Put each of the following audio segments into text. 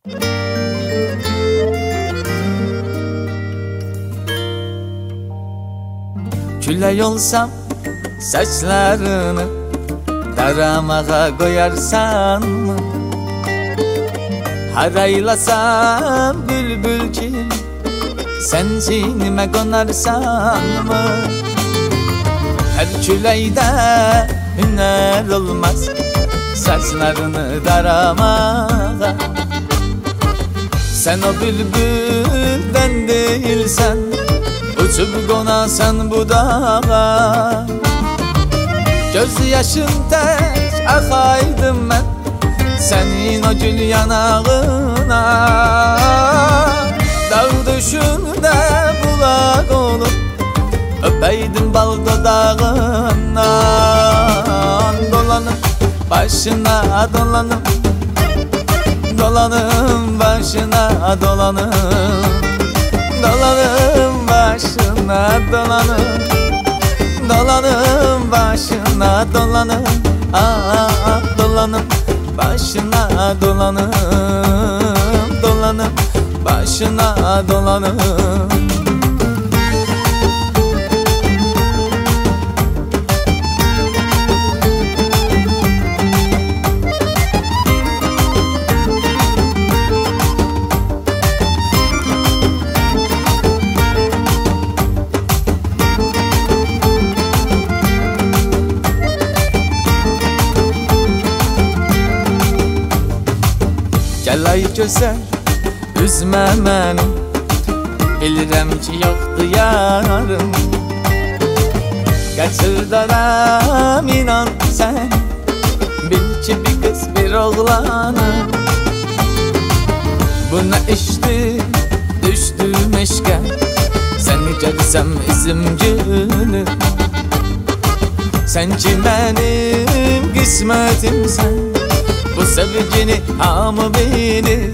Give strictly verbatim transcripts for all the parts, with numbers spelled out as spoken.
Küley olsam saçlarını daramağa koyarsan mı? Haraylasam bülbül kim sen sinime konarsan mı? Her küleyde hüner olmaz saçlarını daramağa. Sen o bülbülden değilsen uçup konasan bu dağa. Göz yaşın tek akaydım ben senin o gül yanağına. Dağ düşünde bulak olup öpeydim bal dudağından. Dolanıp başına dolanıp, dolanım başına dolanım, dolanım başına dolanım, dolanım başına dolanım, ah dolanım başına dolanım, dolanım başına dolanım. Gel ay güzel, üzme beni, bilirəm ki yoxdur yarım. Qaçırdaram inan sen, bil ki bir kız bir oğlanım. Bu ne iştir, düştüm eşke, seni görsem izim gülür. Sen ki benim kısmetimsen, bu sevgini hamı bilir.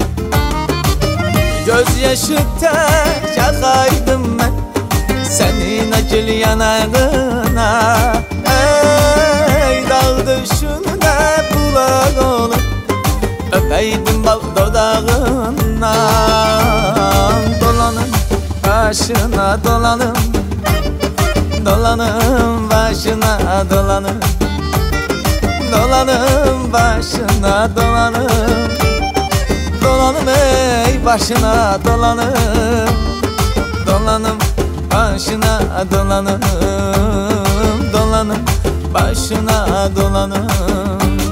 Göz yaşı tek yakaydım ben senin acıl yanağına. Ey dağ düşünde bulak olup öpeydim bal dudağından. Dolanım başına dolanım, dolanım başına dolanım, dolanım başına dolanım, dolanım ey başına dolanım, dolanım başına dolanım, dolanım başına dolanım.